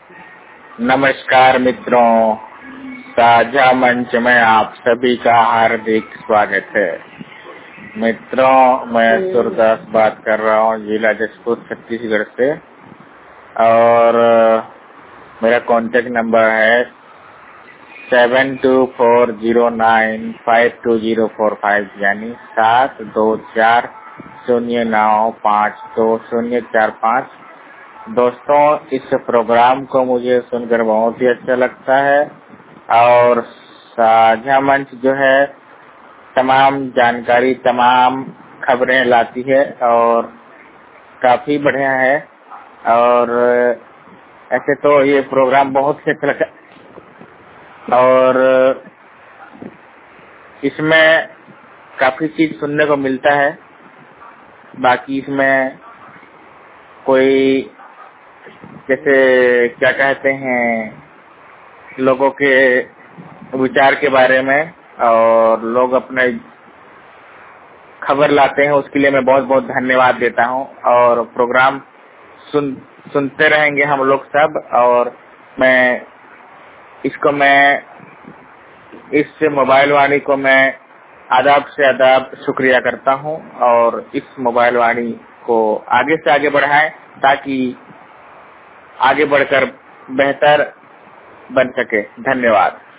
नमस्कार मित्रों, साझा मंच में आप सभी का हार्दिक स्वागत है। मित्रों, मैं सूरदास बात कर रहा हूँ जिला जशपुर छत्तीसगढ़ से और मेरा कॉन्टेक्ट नंबर है 7240952045 यानी 7240952045। दोस्तों, इस प्रोग्राम को मुझे सुनकर बहुत ही अच्छा लगता है और साझा मंच जो है तमाम जानकारी, तमाम खबरें लाती है और काफी बढ़िया है। और ऐसे तो ये प्रोग्राम बहुत ही अच्छा लगता है और इसमें काफी चीज सुनने को मिलता है। बाकी इसमें कोई जैसे क्या कहते हैं, लोगों के विचार के बारे में और लोग अपने खबर लाते हैं, उसके लिए मैं बहुत बहुत धन्यवाद देता हूं। और प्रोग्राम सुनते रहेंगे हम लोग सब। और मैं इस मोबाइल वाणी को मैं आदाब से आदाब शुक्रिया करता हूं और इस मोबाइल वाणी को आगे से आगे बढ़ाएं ताकि आगे बढ़कर बेहतर बन सके। धन्यवाद।